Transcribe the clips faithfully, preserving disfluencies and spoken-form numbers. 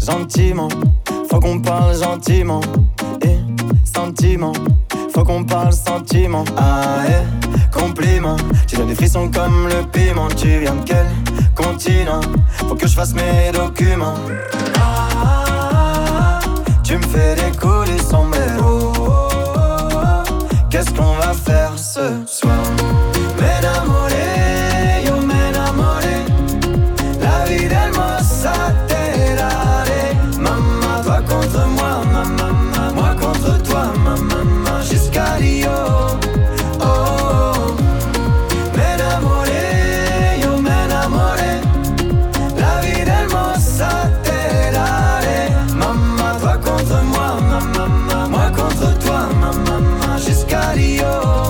gentiment. Faut qu'on parle gentiment. Et sentiment. Faut qu'on parle sentiment. Ah eh, compliment. Tu donnes des frissons comme le piment. Tu viens de quel continent? Faut que je fasse mes documents. Ah, tu me fais décoller sombrero. Qu'est-ce qu'on va faire ce soir? M'enamoré, yo m'enamoré. La vie d'hermosa te daré. Maman, toi contre moi, maman, moi contre toi, maman, jusqu'à Rio. Oh, oh. M'enamoré, yo m'enamoré. La vie d'hermosa te daré. Maman, toi contre moi, maman, moi contre toi, maman, jusqu'à Rio.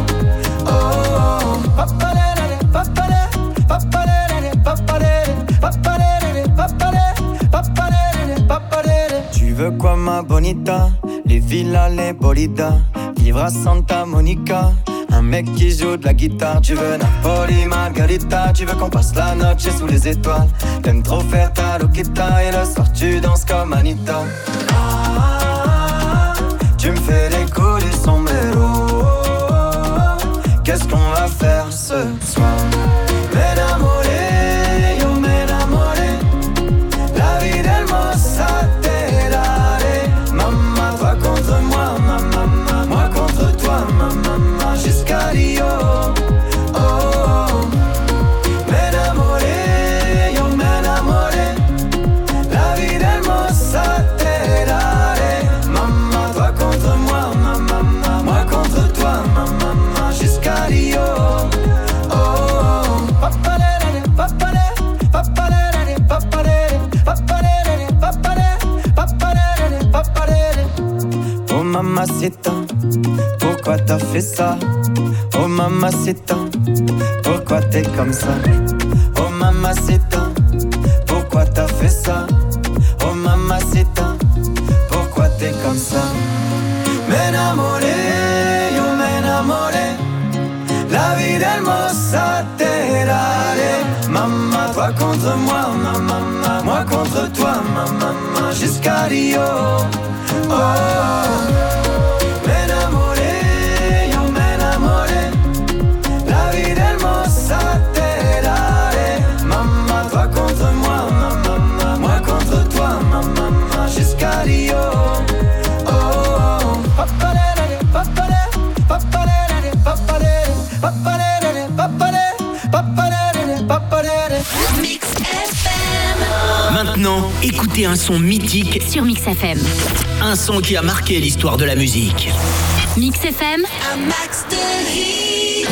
Tu veux quoi ma bonita? Les villas, les bolidas. Vivre à Santa Monica. Un mec qui joue de la guitare. Tu veux Napoli, Margarita. Tu veux qu'on passe la noche sous les étoiles. T'aimes trop faire ta loquita. Et le soir tu danses comme Anita. Ah, tu me fais décoller sombrero. Qu'est-ce qu'on va faire ce soir? M'enamoré, yo m'enamoré. La vie d'hermosa te daré. Maman, toi contre moi, maman, moi contre toi, maman, jusqu'à Rio. Oh, oh. M'enamoré, yo m'enamoré. La vie d'hermosa te daré. Maman, toi contre moi, maman, moi contre toi, maman, jusqu'à Rio. Oh mamacita, pourquoi t'as fait ça? Oh mamacita, pourquoi t'es comme ça? Oh mamacita, pourquoi t'as fait ça? Oh mamacita, pourquoi t'es comme ça? M'enamoré, yo m'enamoré. La vie d'hermosa te daré. Maman, toi contre moi, maman, moi contre toi, maman, jusqu'à Rio. Oh, m'enamoré, yo m'enamoré. La vie d'hermosa te daré. Maman, toi contre moi, maman, moi contre toi, maman, jusqu'à Rio. Oh, oh. Papalere, papalere, papalere, papalere, papalere, papalere, papalere, papalere. Mix F M. Maintenant, écoutez un son mythique sur Mix F M. Un son qui a marqué l'histoire de la musique. Mix F M. Un max de hits.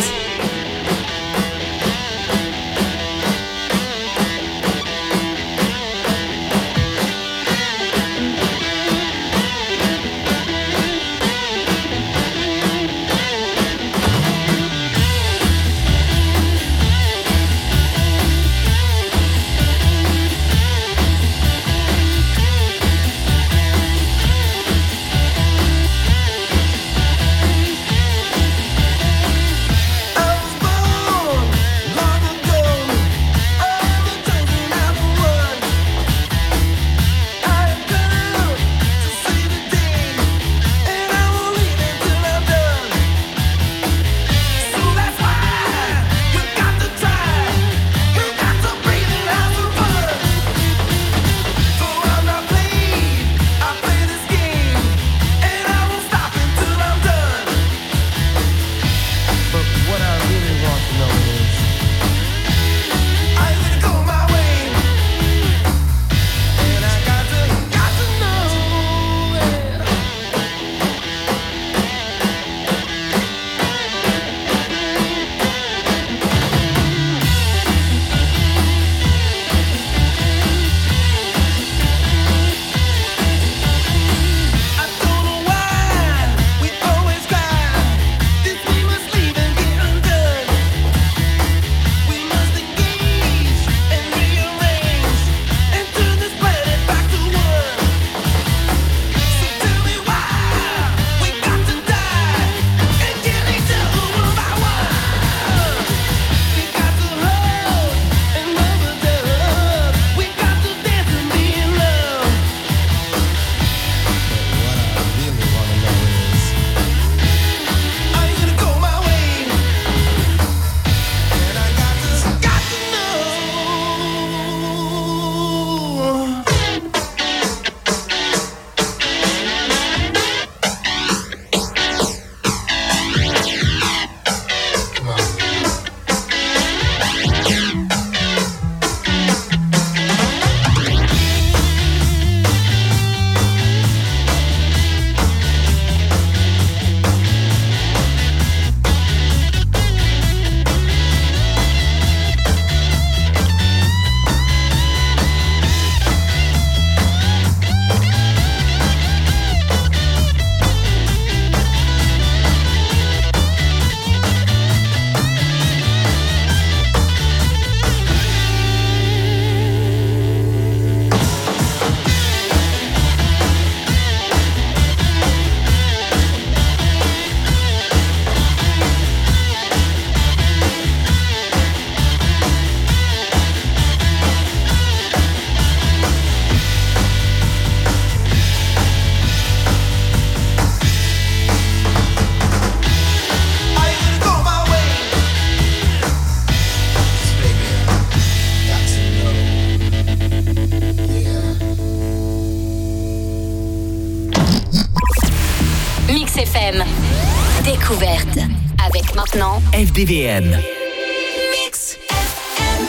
F M. Découverte. Avec maintenant F D V M. Mix F M.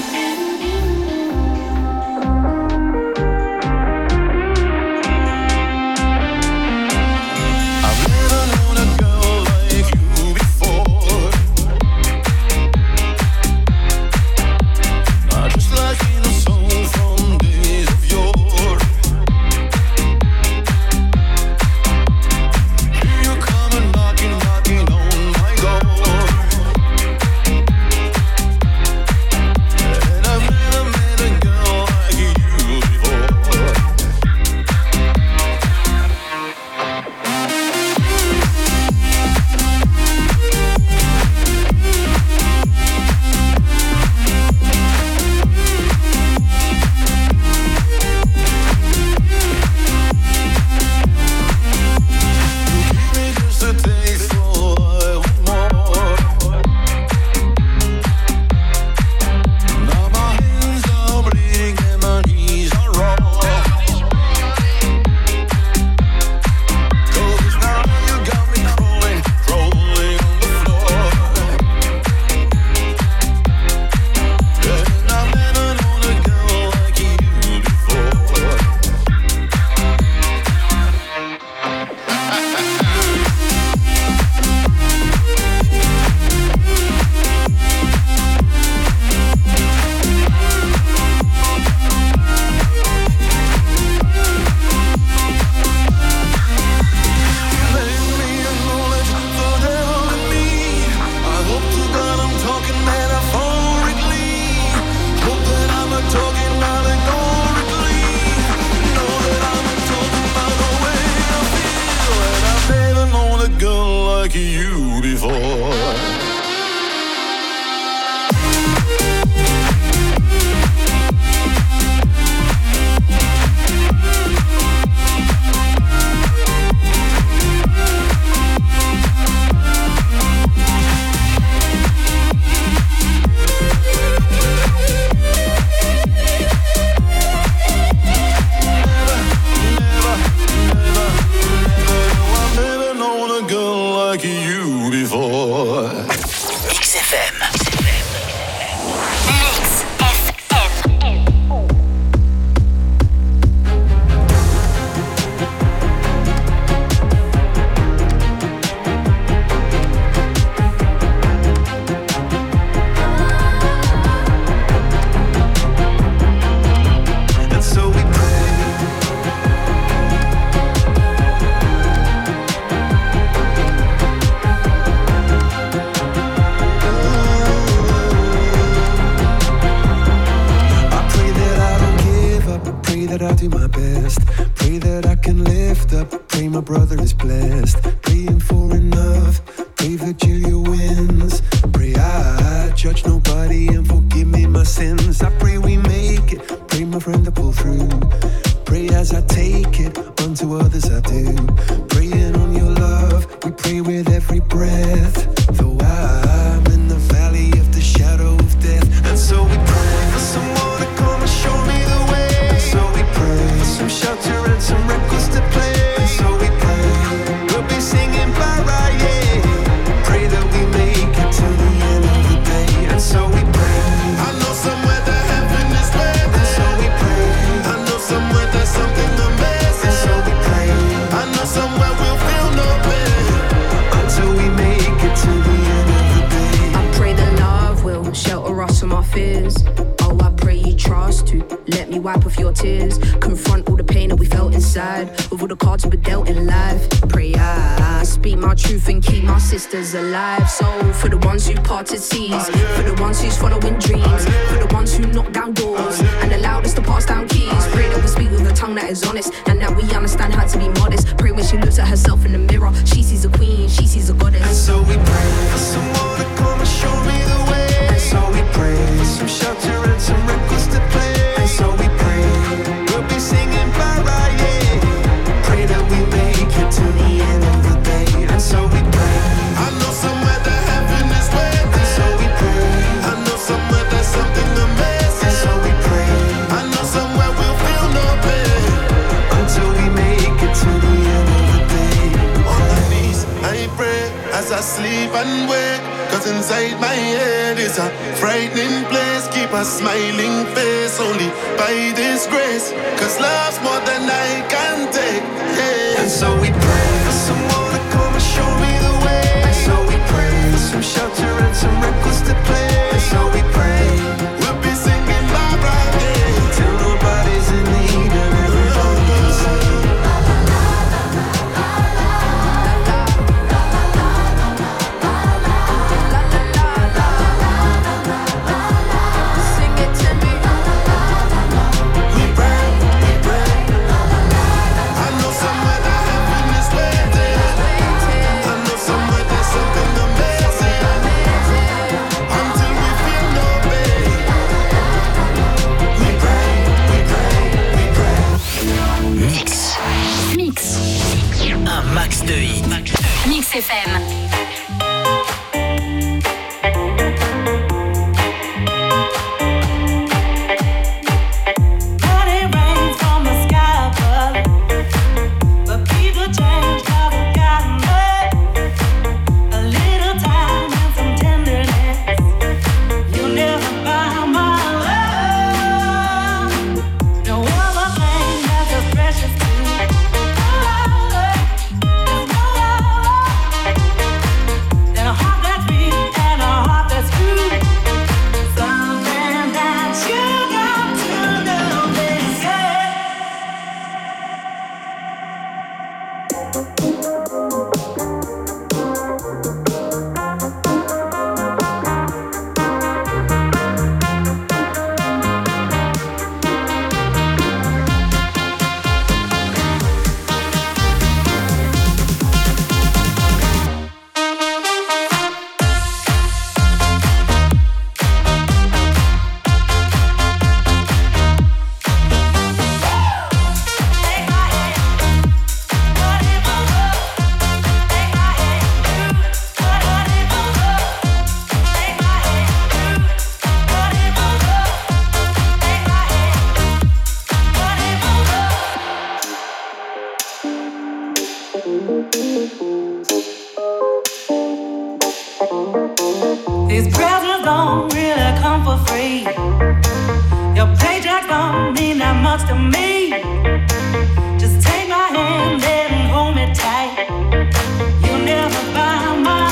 Alive, so for the ones who parted seas, for the ones who's following dreams, for the ones who knock down doors and allowed us to pass down keys. Pray that we speak with a tongue that is honest and that we understand how to be modest. Pray when she looks at herself in the mirror, she sees a queen, she sees a goddess. And so we pray for someone to come and show me the way. And so we pray for some shelter and some records to play. And so we pray we'll be singing bye bye, yeah. Pray that we make it to the end of the day. And so we pray. I know somewhere that heaven is waiting. And so we pray. I know somewhere there's something amazing. And so we pray. I know somewhere we'll feel no pain until we make it to the I sleep and wake, cause inside my head is a frightening place. Keep a smiling face only by this grace, cause love's more than I can take. Hey. And so we pray for someone to come and show me the way. And so we pray for some shelter and some records to play. And so we pray we'll be singing bye bye day till nobody's in need and everybody sing. Max de hits. Mix F M. These presents don't really come for free. Your paycheck don't mean that much to me. Just take my hand and hold me tight. You'll never buy my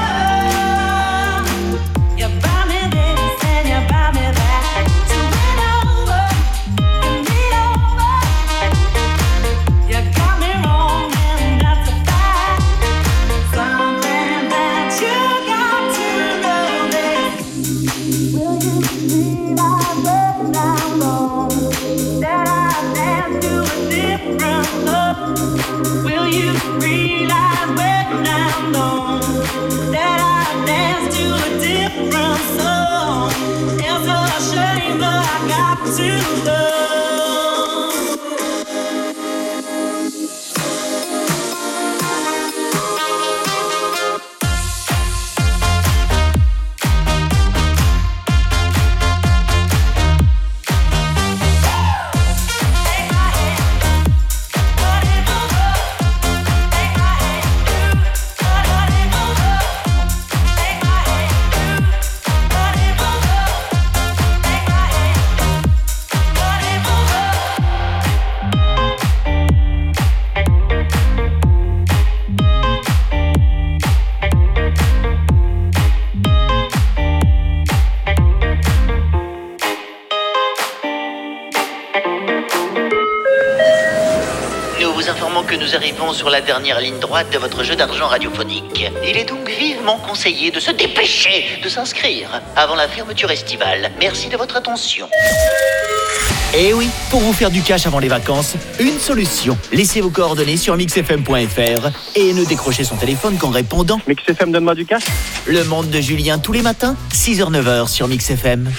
love. You buy me this and you buy me that. So win over and me over. You got me wrong and that's a fact. Something that you got to know this. Will you see my love now long? That I dance to a different love. Will you realize when I'm gone that I dance to a different song? It's a shame, but I got to love. Que nous arrivons sur la dernière ligne droite de votre jeu d'argent radiophonique. Il est donc vivement conseillé de se dépêcher de s'inscrire avant la fermeture estivale. Merci de votre attention. Eh oui, pour vous faire du cash avant les vacances, une solution. Laissez vos coordonnées sur mix f m point f r et ne décrochez son téléphone qu'en répondant. Mix F M, donne-moi du cash. Le monde de Julien tous les matins, six heures neuf heures sur Mix F M.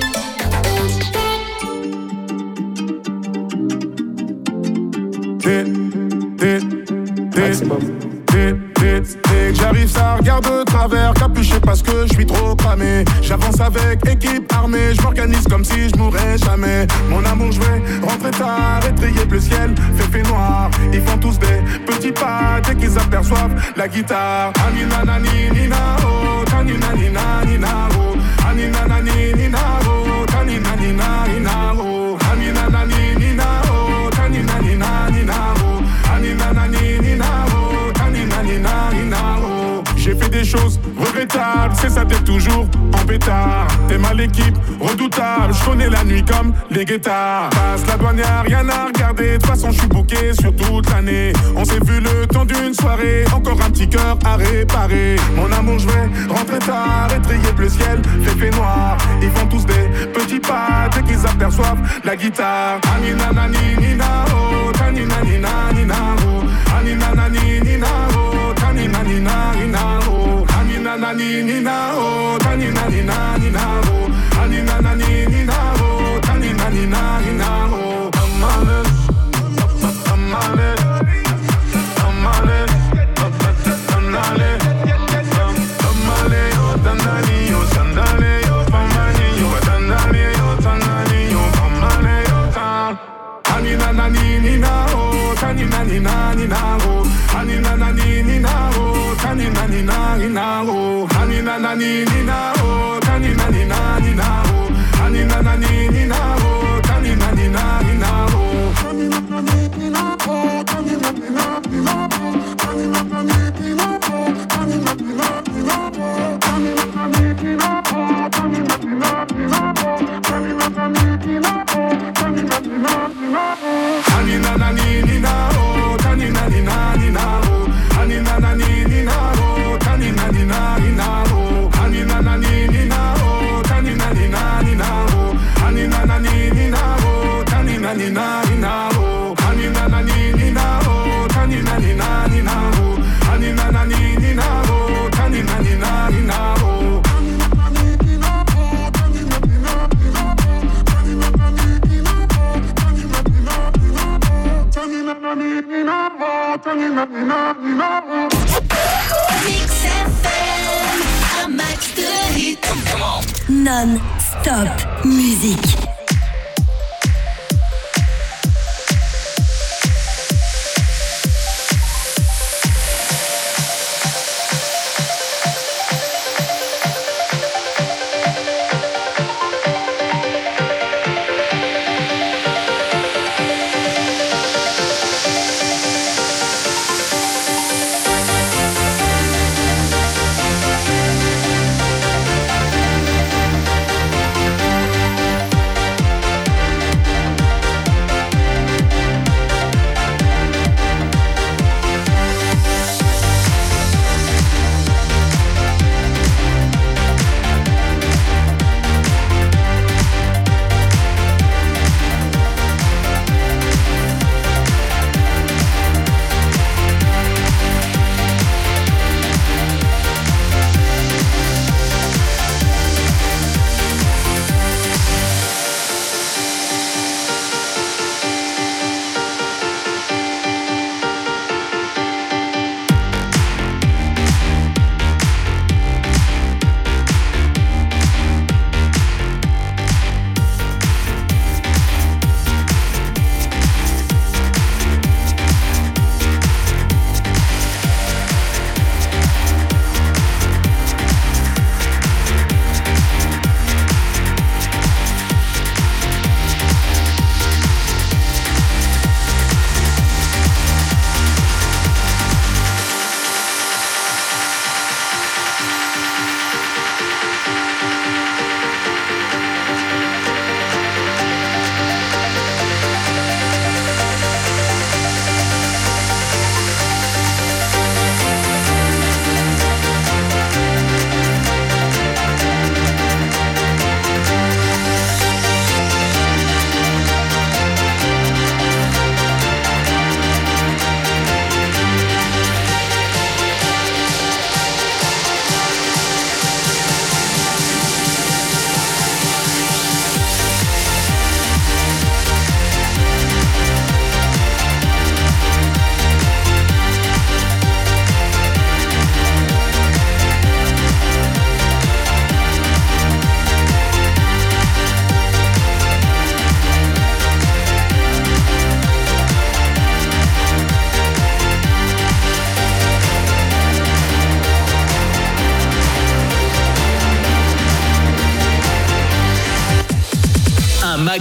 J'arrive, ça regarde de travers, capuché parce que je suis trop cramé. J'avance avec équipe armée, je m'organise comme si je mourrais jamais. Mon amour, je vais rentrer tard et trier le ciel, fait fait noir. Ils font tous des petits petits pas dès qu'ils aperçoivent la guitare. Anina nani nina oh, tanina nina nina oh, anina nani nina oh, tanina nina nina oh, anina nani nina oh, tanina nina nina oh, anina nani nina oh, tanina nina nina oh. J'ai fait des choses regrettables, c'est ça t'es toujours en pétard. T'es mal l'équipe, redoutable, je connais la nuit comme les guettards. Passe la douane, y'a rien à regarder, de toute façon je suis booké sur toute l'année. On s'est vu le temps d'une soirée, encore un petit cœur à réparer. Mon amour je vais rentrer tard, étrier bleu ciel, fait fait noir. Ils font tous des petits pas dès qu'ils aperçoivent la guitare. Anina nani nina oh, tanina nina nina oh, anina nani nina oh, tanina nina nina oh, anina nani nina oh, tanina nina nina oh, anina nani nina oh, tanina nina nina oh. Amale, amale, amale, amale, amale, oh tanani, oh sandale, oh pamani, oh sandale, oh tanani, oh pamale, oh tan. Anina nani nina oh, tanina nina nina oh, anina nani nina oh, tanina nina nina oh, anina nani nina oh, tanina nina nina oh, anina nani nina oh, tanina nina nina oh, anina nani nina oh, tanina nina nina oh, anina nani nina oh, tanina nina nina oh, anina nani nina oh, tanina nina nina oh, anina nani nina oh, tanina nina nina oh, anina nani nina oh, tanina nina nina oh, anina nani nina oh, tanina nina nina oh, anina nani nina oh, tanina nina nina oh, anina nani nina oh, tanina nina nina oh, anina nani nina oh, tanina nina nina oh, anina nani nina oh, tanina nina nina oh. Mix F M, un max de hits. Non-stop musique.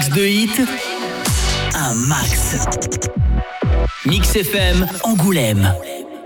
max de hits, un max. Mix F M Angoulême.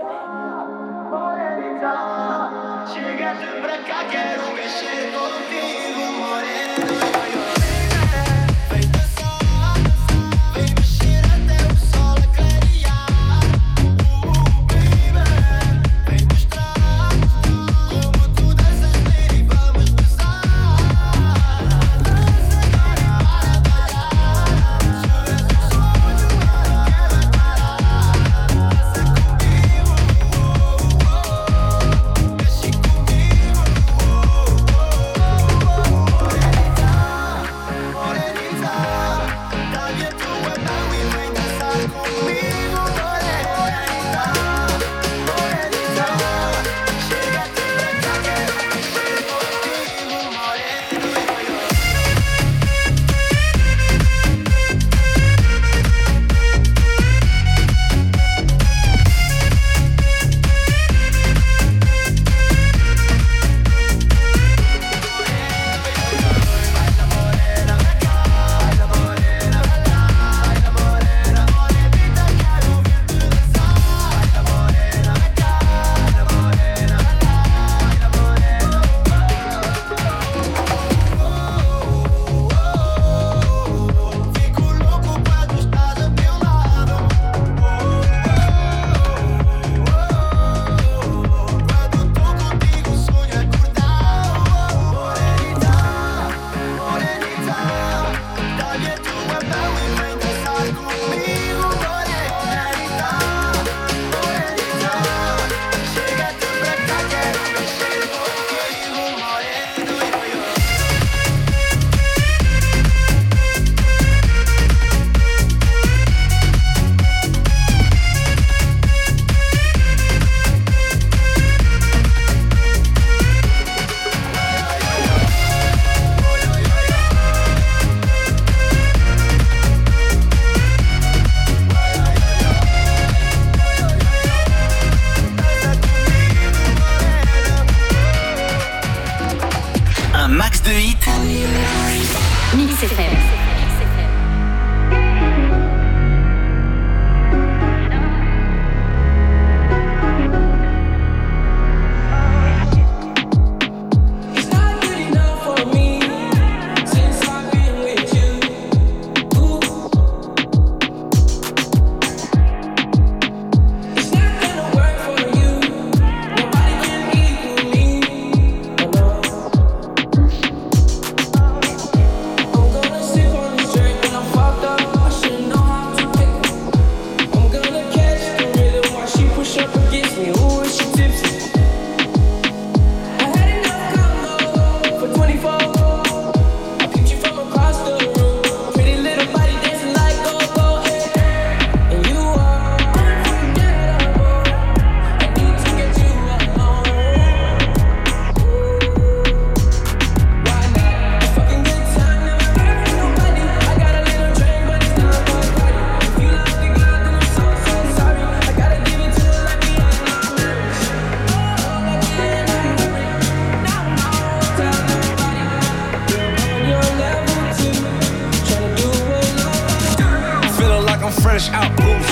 fresh out booth.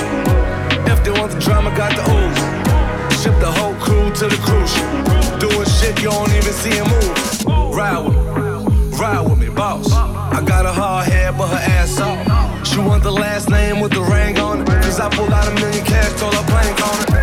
If they want the drama, got the ooze. Ship the whole crew to the cruise ship. Doing shit you don't even see him move. Ride with me, ride with me, boss. I got a hard head, but her ass off. She want the last name with the ring on it. Cause I pulled out a million cash, told her blank on it.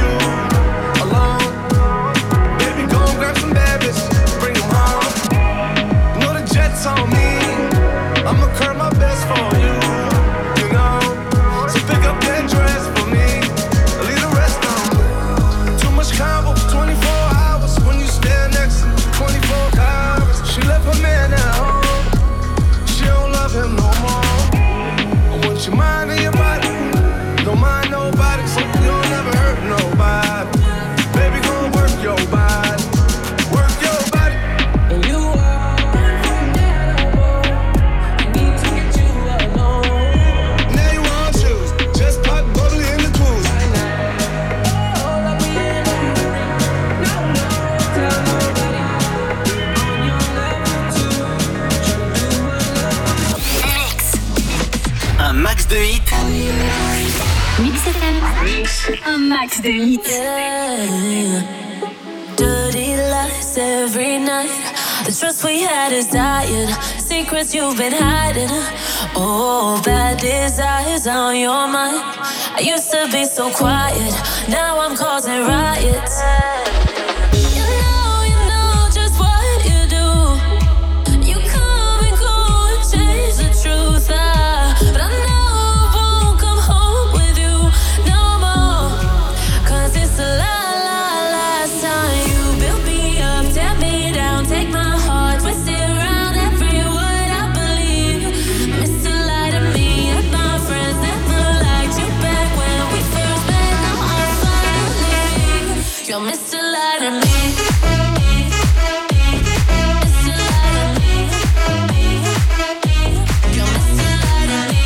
you alone. Baby, go and grab some bad bitches, bring them home. You know the jet's on me, I'ma curb my best for you, you know. So pick up that dress for me, leave the rest on. Too much combo, twenty-four hours when you stand next to me, twenty-four hours. She left her man at home, she don't love him no more. I want your mind and your body, don't mind nobody, so you don't never hurt nobody. Baby, go work your body, work your body. And you are unforgettable, I need to get you alone. Now you want shoes, just pop bubbly in the cruise. Oh, like we in a movie. No, no, tell nobody. On your level two, tryna do what love is. Mix. Un max de hits. Mix F M. Un max de hits. Yeah. Dirty lies every night. The trust we had is dying. Secrets you've been hiding. Oh, bad desires on your mind. I used to be so quiet. Now I'm causing riots. You know, you know just what you do. You come and go and change the truth. Ah, but I know I won't come home with you no more. 'Cause it's the la la last time you built me up, tear me down, take my heart, twist it around every word I believe. Mister Light of me and my friends never liked you back when we first met. Now I'm finally you're Mister Light of me. Mister Light of me. You're Mister Light of me.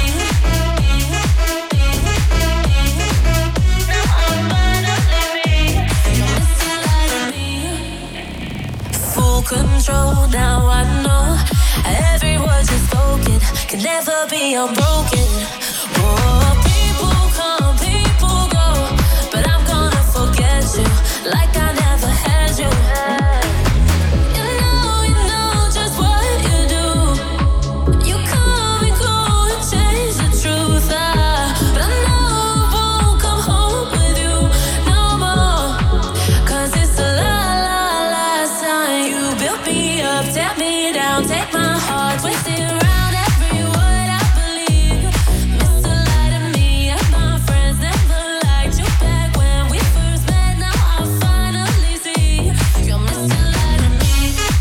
Now I'm finally you're Mister Light of me. Full control, now I know every word you've spoken can never be unbroken. Oh, people come, people go, but I'm gonna forget you like I never had you. You know, you know just what you do. You come and go and change the truth. Ah, but I know I won't come home with you no more. 'Cause it's the la la last time you built me up, tear me down, take my heart, twist it around every word I believe. Mister Light of me and my friends never liked you back when we first met. Now I finally see you're Mister Light of me.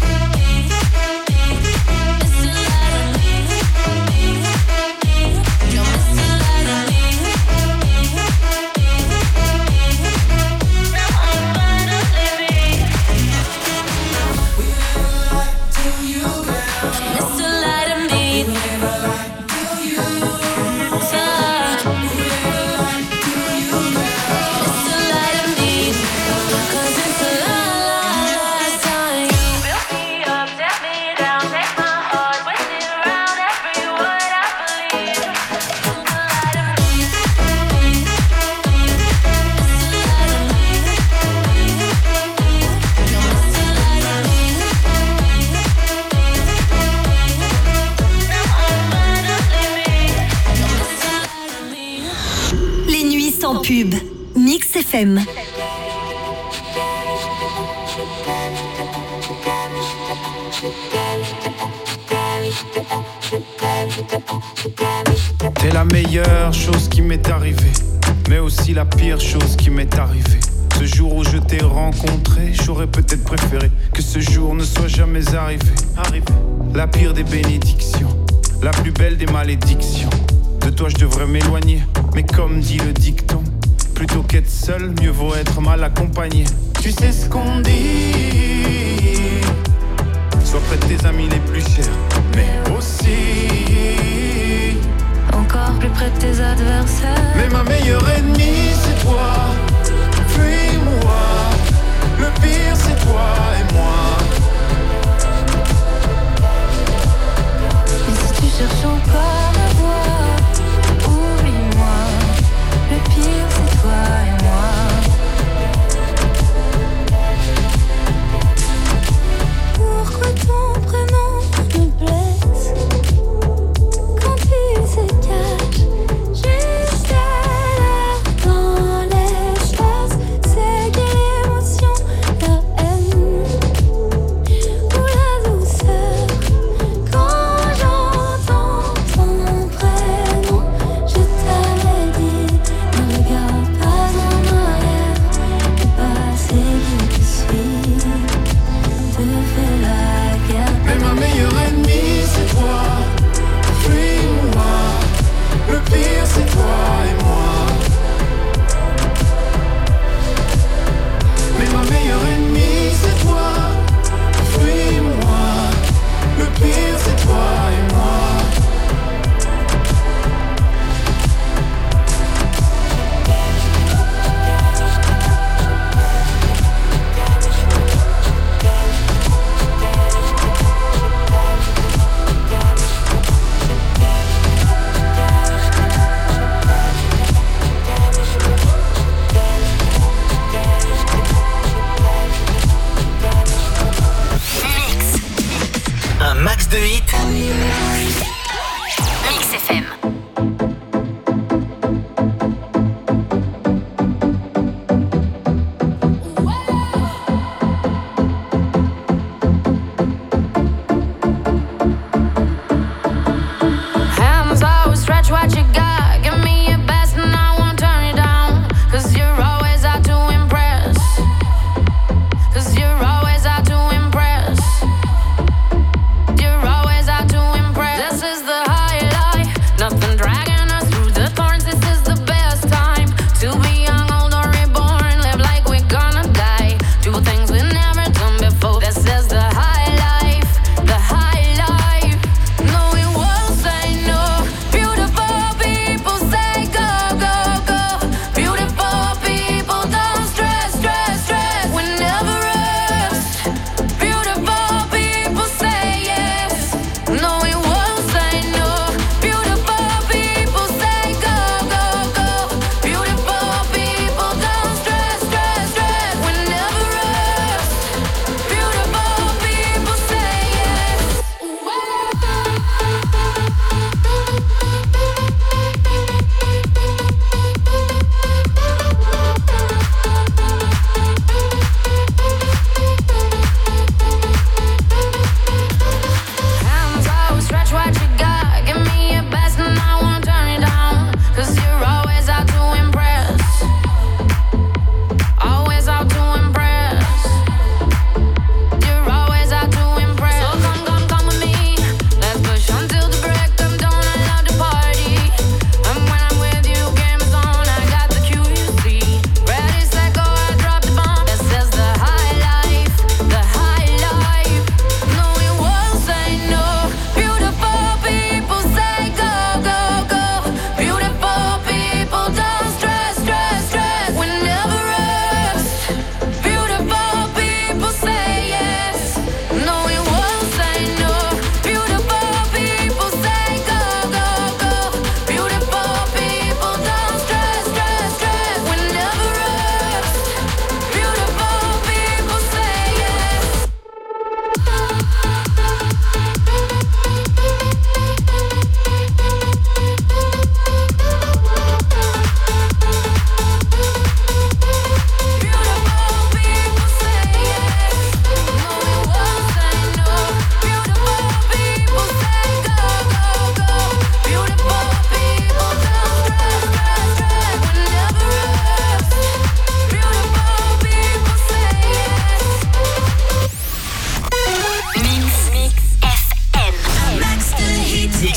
Mister Light of me. You're Mister Light of me. Now I'm finally Mister Light of me. Sir. Mister Light of me. 'Cause it's the la la last time you built me up, tear me down, take my heart, twist it around every word I believe. Mister Light of me. Mister Light of me. You're Mister Light of me. Les nuits sans pub. Mix F M. T'es la meilleure chose qui m'est arrivée, mais aussi la pire chose qui m'est arrivée. Ce jour où je t'ai rencontré, j'aurais peut-être préféré que ce jour ne soit jamais arrivé. Arrivé. La pire des bénédictions, la plus belle des malédictions. De toi je devrais m'éloigner, mais comme dit le dicton, plutôt qu'être seul, mieux vaut être mal accompagné. Tu sais ce qu'on dit, sois près de tes amis les plus chers, mais aussi encore plus près de tes adversaires. Mais ma meilleure ennemie c'est toi, fuis-moi. Le pire c'est toi et moi. Et si tu cherches encore à voir, oublie-moi. Le pire c'est toi et moi. Pourquoi ton prénom me blesse quand il se cache juste à l'heure dans les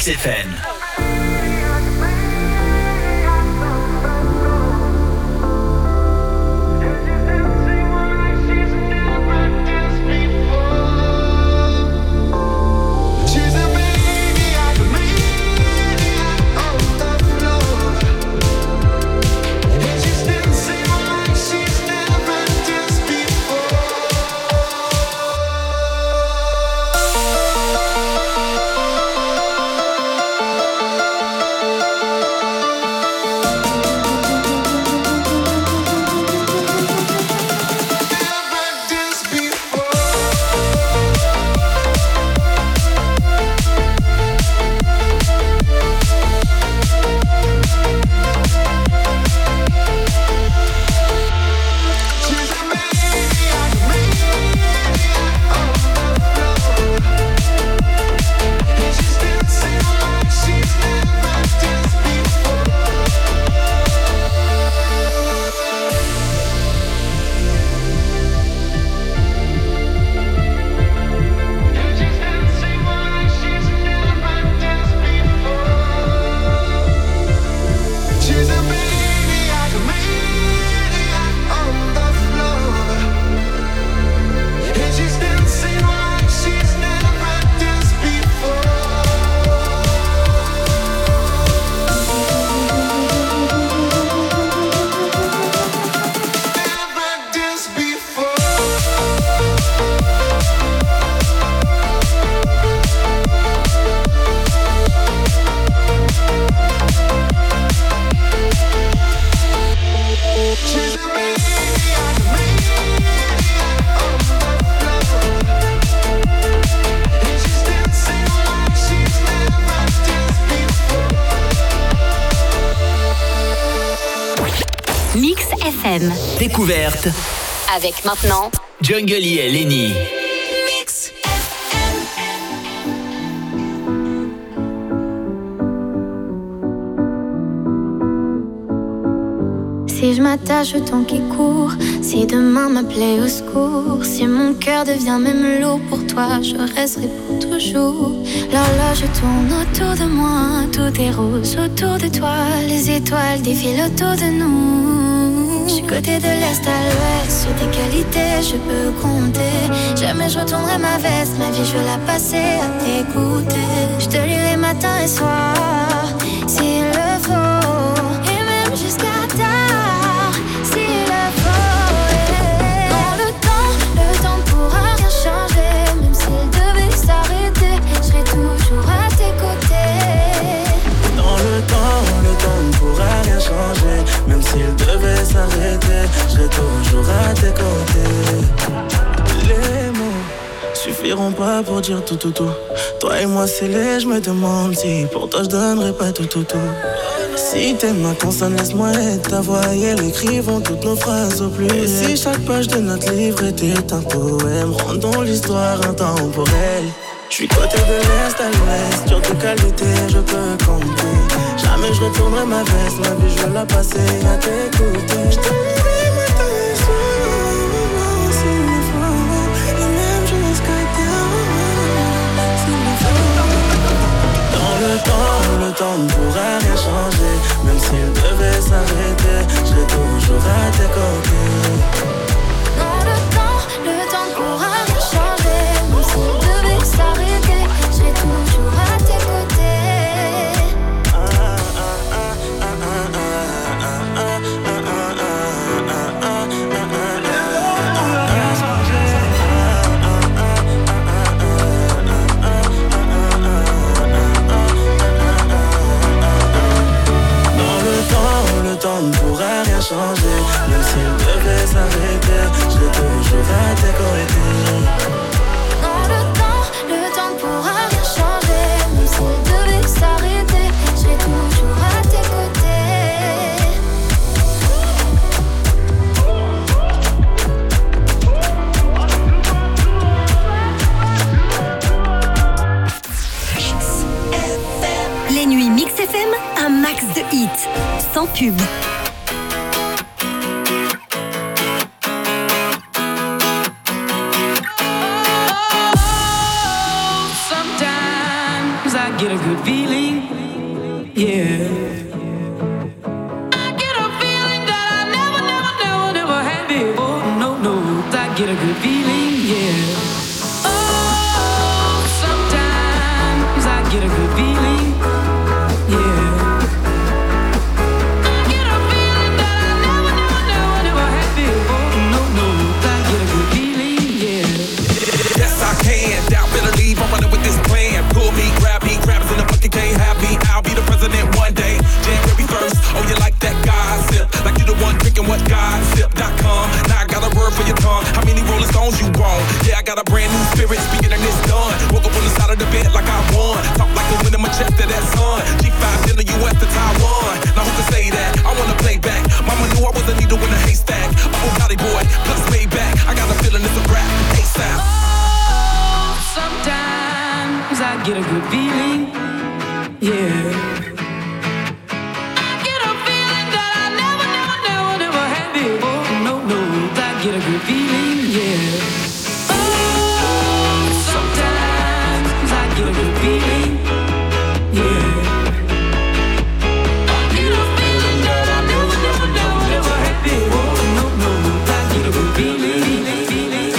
Mix F M. Découverte. Avec maintenant Jungle et Lenny. Mix F M. Si je m'attache au temps qui court, si demain m'appelait au secours, si mon cœur devient même lourd pour toi, je resterai pour toujours. L'horloge tourne autour de moi, tout est rose autour de toi, les étoiles défilent autour de nous. Je suis côté de l'est à l'ouest, sur tes qualités je peux compter. Jamais je retournerai ma veste, ma vie je veux la passer à t'écouter. Je te lirai matin et soir, s'il le faut, et même jusqu'à tard, s'il le faut. Yeah. Dans le temps, le temps ne pourra rien changer, même s'il devait s'arrêter, je serai toujours à tes côtés. Dans le temps, le temps ne pourra rien changer, même s'il devait s'arrêter, je serai toujours à tes côtés. Les mots suffiront pas pour dire tout tout tout. Toi et moi c'est les, je me demande si pour toi je donnerais pas tout tout tout. Si t'aimes ma consonne, laisse-moi être ta voix et elle écrivons toutes nos phrases au plus. Et si chaque page de notre livre était un poème, rendons l'histoire intemporelle. Je suis côté de l'est à l'ouest, sur tes qualités je peux compter. Jamais je retournerai ma veste, ma vie je veux la passer à t'écouter. Je t'aimerai matin et soir, s'il le faut, et même jusqu'à tard, s'il le faut. Dans le temps, le temps ne pourra rien changer, même s'il devait s'arrêter, je serai toujours à tes côtés. Dans le temps, le temps ne pourra rien changer, même s'il devait s'arrêter, je serai toujours à tes côtés. Changer, même s'il devait s'arrêter, je serai toujours à tes côtés. Dans le temps, le temps ne pourra rien changer, même s'il devait s'arrêter, je serai toujours à tes côtés. les nuits Mix F M, un max de hits, sans pub. Get a good feeling good feeling, yeah. Oh, sometimes I get a good feeling, yeah. I get a feeling that I never, never, never, never had before. No, no, I get a good feeling, yeah. Yes, I can. Doubt better leave. I'm running with this plan. Pull me, grab me, crabs in the bucket can't have me. I'll be the president one day. January first. Oh, you like that gossip? Like you the one drinking what gossip dot com. Now I got a word for your tongue. How many Rolling Stones you want? Yeah, I got a brand new spirit. Speaking and it's done. Woke up on the side of the bed like I won. Talk like the wind in my chest to that sun. G five in the U S to Taiwan. Now who can say that? I wanna play back. Mama knew I was a needle in a haystack. A Bugatti boy, plus Maybach. I got a feeling it's a rap. ASAP. Oh, sometimes I get a good feeling, yeah. Get a good feeling, yeah. Oh, sometimes I get a good feeling, yeah. I get a feeling that I never, never, never, never had before. No, no, I get a good feeling, feeling,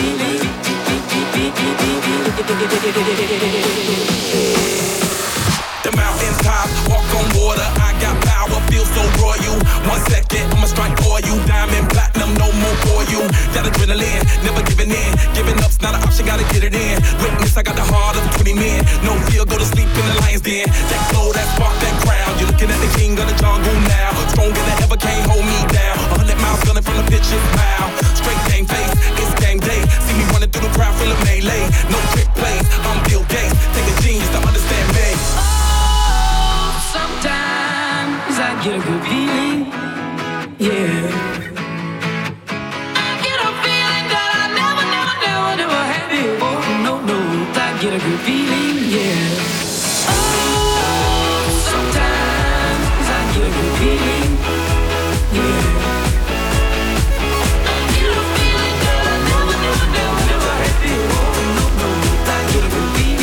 feeling. The mountain top, walk on water. I got power, feel so royal. One second, I'ma strike for you. Diamond, platinum, no more for you. That adrenaline, never giving in. Giving up's not an option, gotta get it in. Witness, I got the heart of twenty men. No fear, go to sleep in the lion's den. That glow, that spark, that crown. You're looking at the king of the jungle now. Stronger than ever, can't hold me down. A hundred miles gunning from the pitcher's mouth. Straight game face, it's game day. See me running through the crowd full of melee. No trick plays, I'm Bill Gates. Take a genius to understand me. Sometimes I get a good feeling, yeah. I get a feeling that I never, never, never, never had before. No, no, I get a good feeling, yeah. Oh, sometimes I get a good feeling, yeah. I get a feeling that I never, never, never, never had before. No, no, I get a good feeling.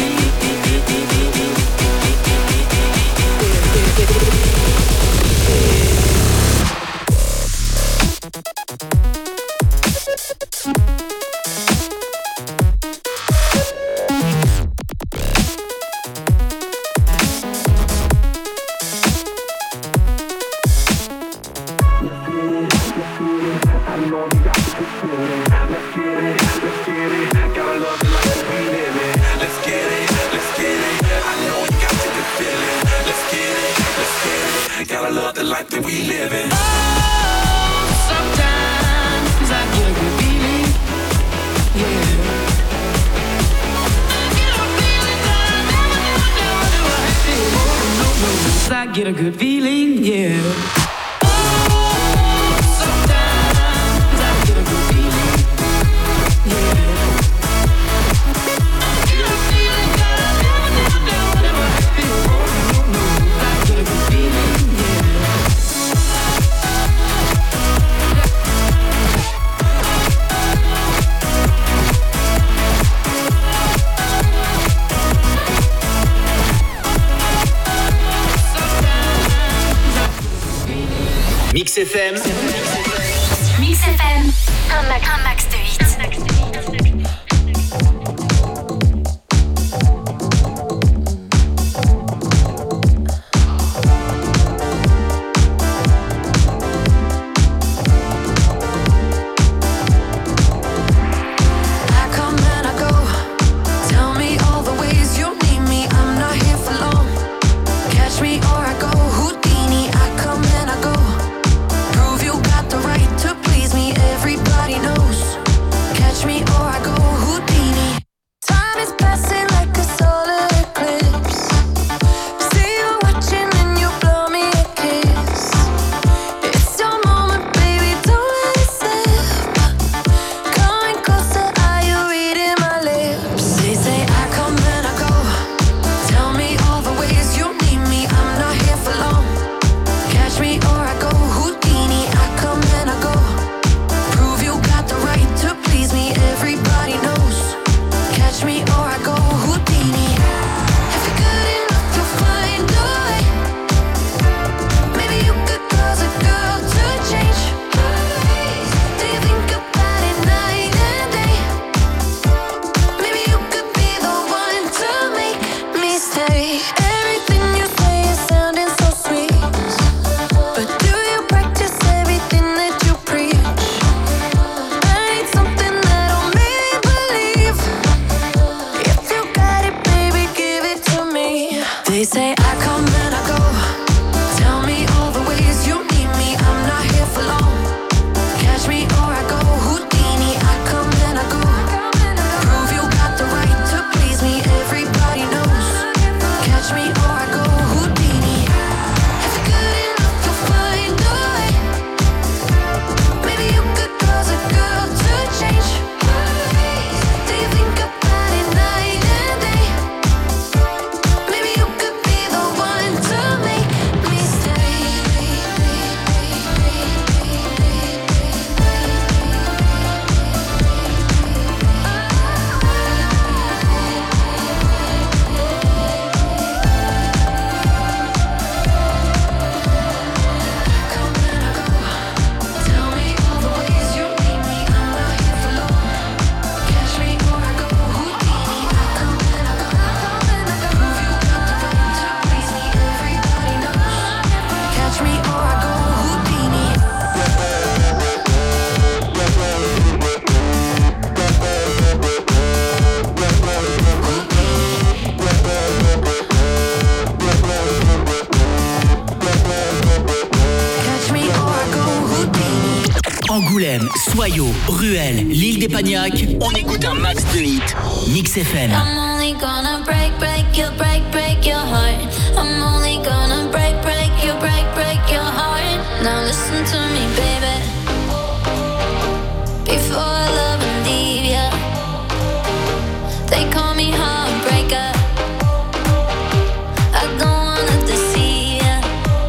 Get a good feeling, yeah. Oh, sometimes I get a good feeling, yeah. I get a feeling that I never, never, never, never had before. No, no, I get a good feeling, yeah. Mix F M. Mix F M. Un max, un max de hits. Prove you Harlem, Soyo, Ruelle, l'île des Pagnacs, on écoute un max de hits. Mix F M. I'm only gonna break, break your, break, break your heart. I'm only gonna break, break your, break, break your heart. Now listen to me, baby. Before I love and leave ya, they call me heartbreaker. I don't wanna deceive ya.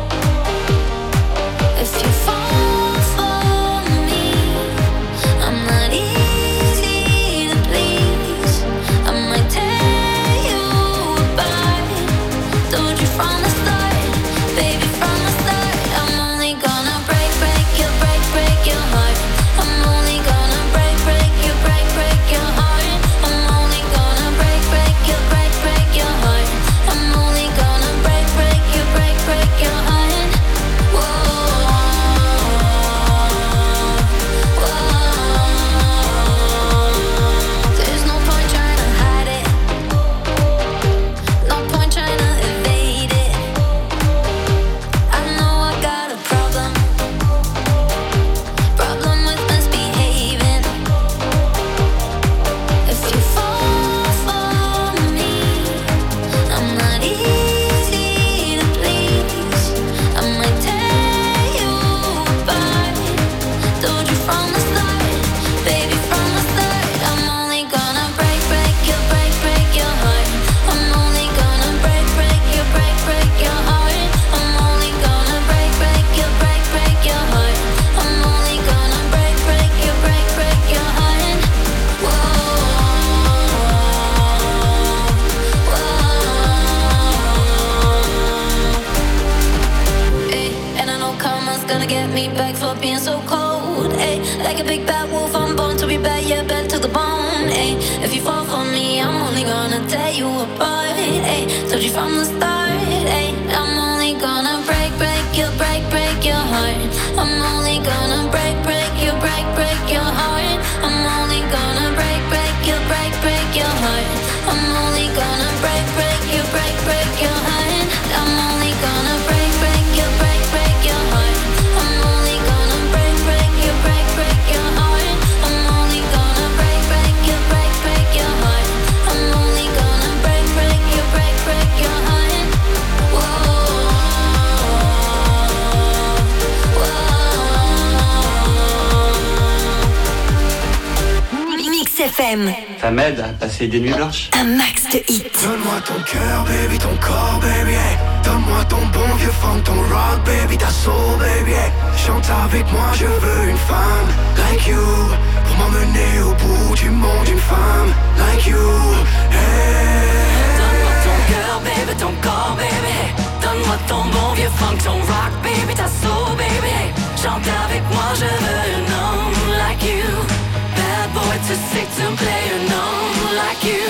If you fall for me, I'm not easy to please. I might tear you apart. Told you from the start, baby, from the start. I'm only gonna break, break your, break, break your heart. I'm only gonna break, break your, break, break your heart. I'm only gonna break, break your, break, break your heart. I'm only gonna break, break your, break, break your heart. Whoa, whoa. There's no point trying to hide it. No point trying to evade it. I know I got a problem. Problem with misbehaving. If you fall for me, I'm not easy to please. I might tear you apart. Told you from the start, baby, from the start. I'm only gonna break, break your, break, break your heart. I'm only gonna break, break your, break, break your heart. I'm only gonna break, break your, break, break your heart. I'm only gonna break, break your, break, break your heart. Whoa, whoa. Ay, and I know karma's gonna get me back for being so cold. Ay, like a big bad wolf, I'm born to be bad, yeah, bad to the bone. Ay, if you fall for me, I'm only gonna tear you apart. Ay, told you from the start. Ay, I'm only gonna break, break your, break, break your heart. I'm only gonna break, break your, break, break your heart. I'm only gonna break, break your, break, break your heart. I'm only gonna break, break your, break, break your heart. I'm only gonna break, break your, break, break your heart. I'm only gonna break, break your, break, break your heart. I'm only gonna break, break your, break, break your heart. I'm only gonna break, break your, break, break your heart. Whoa, whoa. Mix F M. Ça m'aide à passer des nuits blanches. Un max de hits. Donne-moi ton cœur, baby, ton corps, baby, hey. Donne-moi ton bon vieux funk, ton rock, baby, ta soul, baby, hey. Chante avec moi, je veux une femme like you, pour m'emmener au bout du monde, une femme like you, hey. Donne-moi ton cœur, baby, ton corps, baby, hey. Donne-moi ton bon vieux funk, ton rock, baby, ta soul, baby, hey. Chante avec moi, je veux un homme like you. Bad boy to sick to play an homme like you.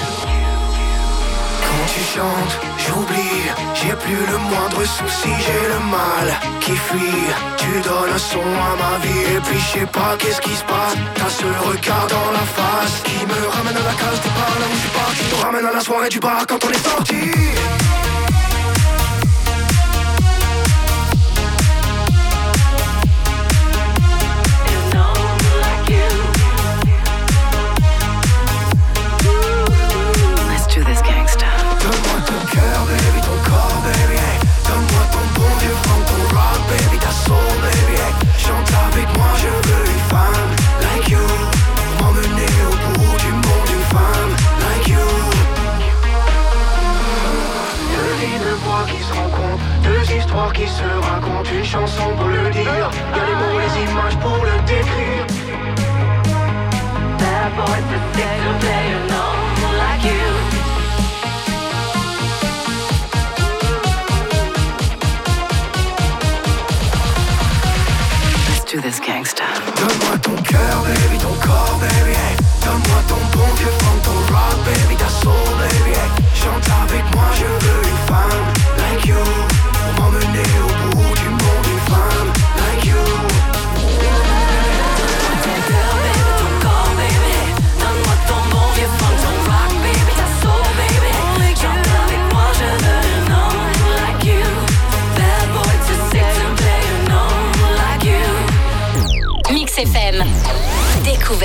Quand tu chantes, j'oublie, j'ai plus le moindre souci, j'ai le mal qui fuit. Tu donnes un son à ma vie et puis je sais pas qu'est-ce qui se passe. T'as ce regard dans la face qui me ramène à la case départ, là où je suis parti, nous ramène à la soirée du bar quand on est sorti. Donne-moi ton cœur, baby, ton corps, baby, hey. Donne-moi ton bon vieux funk, ton rock, baby, ta soul, baby, hey. Chante avec moi, je veux une femme like you, pour m'emmener au bout du monde, une femme like you.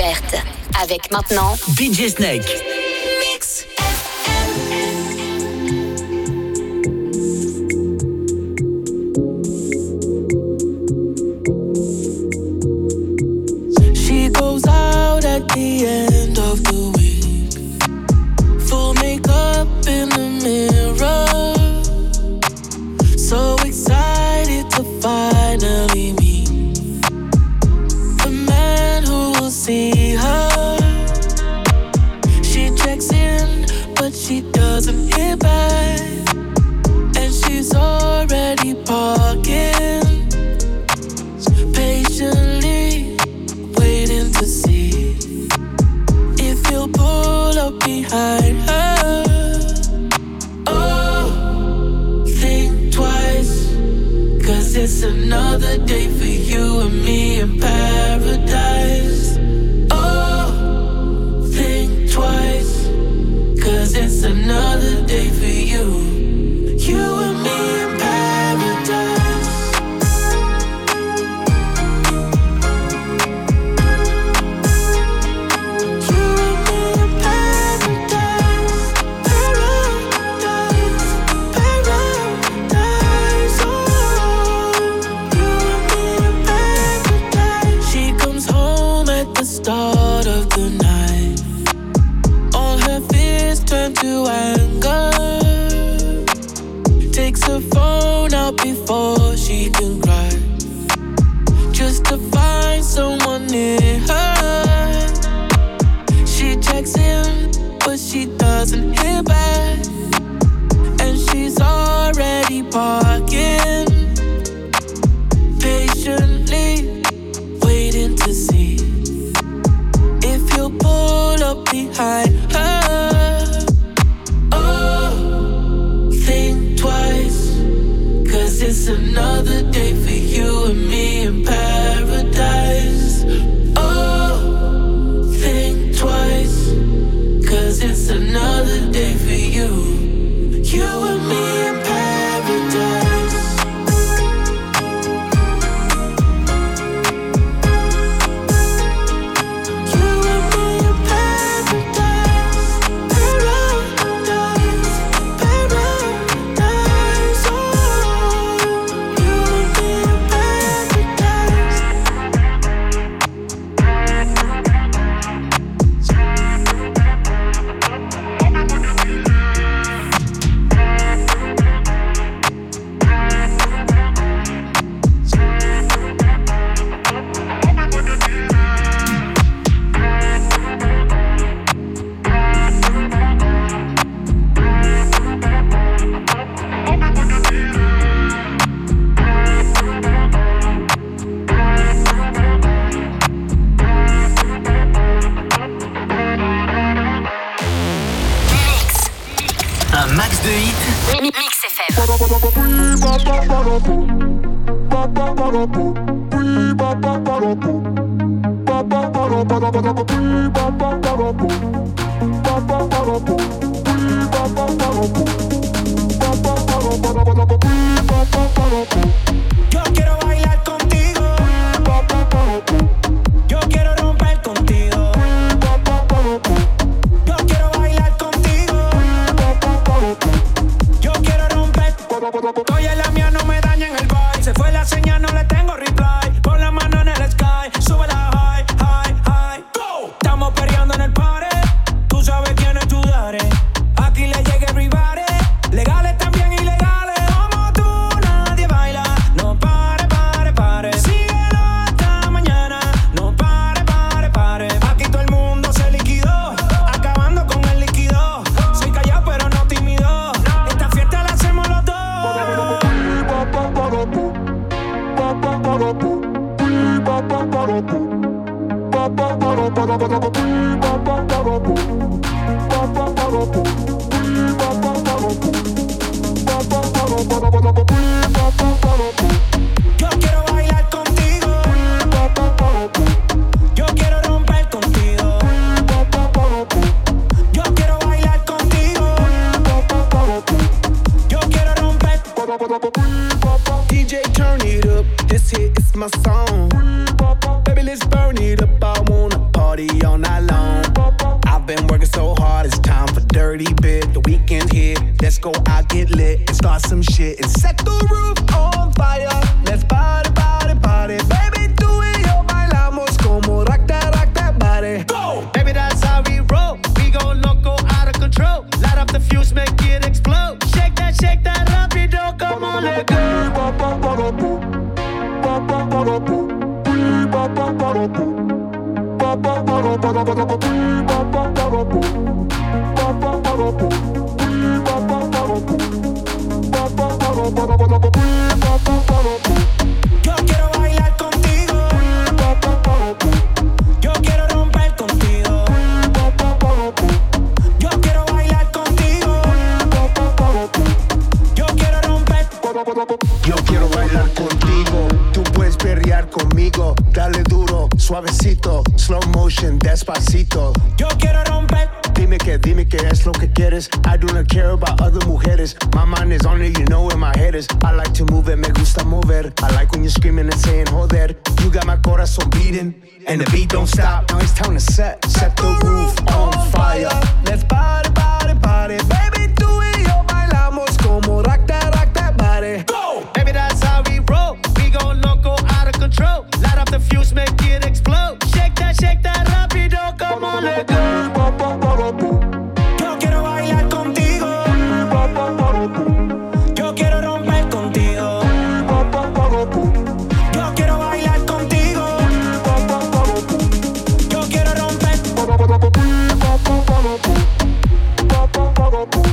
découverte. Avec maintenant D J Snake. Mix. She goes out at the end of the week, full makeup in the mirror, so excited to finally meet the man who will see her. She checks in, but she doesn't hear back, and she's already parking, patiently waiting to see if he'll pull up behind her. Oh, think twice, cause it's another day for you and me in paradise. Oh, think twice, cause it's another day for you, you and me in paradise. Start of the night, all her fears turn to anger. Takes her phone out before she can cry, just to find someone near her. She checks in, but she doesn't hear back, and she's already parking, patiently waiting to see if you'll pull up behind her. Oh, think twice, cause it's another day for you and me in paradise. Oh, think twice, cause it's another day for you, you and me in paradise. Yo quiero bailar contigo, yo quiero romper contigo, yo quiero bailar contigo, yo quiero romper. Oye, la mía no me daña en el vibe, se fue la señal, no le tengo reply. Pon la mano en el sky, sube la high, high, high. Go. Estamos peleando en el party, tú sabes quién es tu daddy. Aquí le llega everybody, legales también ilegales. Como tú nadie baila, no pare, pare, pare. Síguelo hasta mañana, no pare, pare, pare. Aquí todo el mundo se liquidó, acabando con el líquido. Soy callado pero no tímido, esta fiesta la hacemos los dos. Yo quiero bailar contigo, yo quiero romper contigo, yo quiero bailar contigo, yo quiero romper. D J turn it up, this hit is my song. Baby let's burn it up, I wanna party go out, get lit, and start some shit, and set the roof on fire. Let's party, party, party, baby, tú y yo bailamos como rock that, rock that body. Go! Baby, that's how we roll. We go loco, out of control. Light up the fuse, make it explode. Shake that, shake that, rapido, come on, let go. Yo quiero bailar contigo. Yo quiero romper contigo. Yo quiero bailar contigo. Yo quiero romper. Yo quiero bailar contigo. Tú puedes perrear conmigo. Dale duro, suavecito, slow motion, despacito. Yo quiero romper. Dime que, dime que es lo que quieres. I do not care about other mujeres. My mind is on it, you know where my head is. I like to move it, me gusta mover. I like when you're screaming and saying, joder. You got my corazón beating, and the beat don't stop. Now it's time to set, set the roof on fire. Let's party, party, party. Baby, tú y yo bailamos como rock that, rock that body. Go! Baby, that's how we roll. We go loco, out of control. Light up the fuse, make it explode. Shake that, shake that, rapido, come on, let go. Yo quiero bailar contigo. Yo quiero romper contigo. Yo quiero bailar contigo. Yo quiero romper.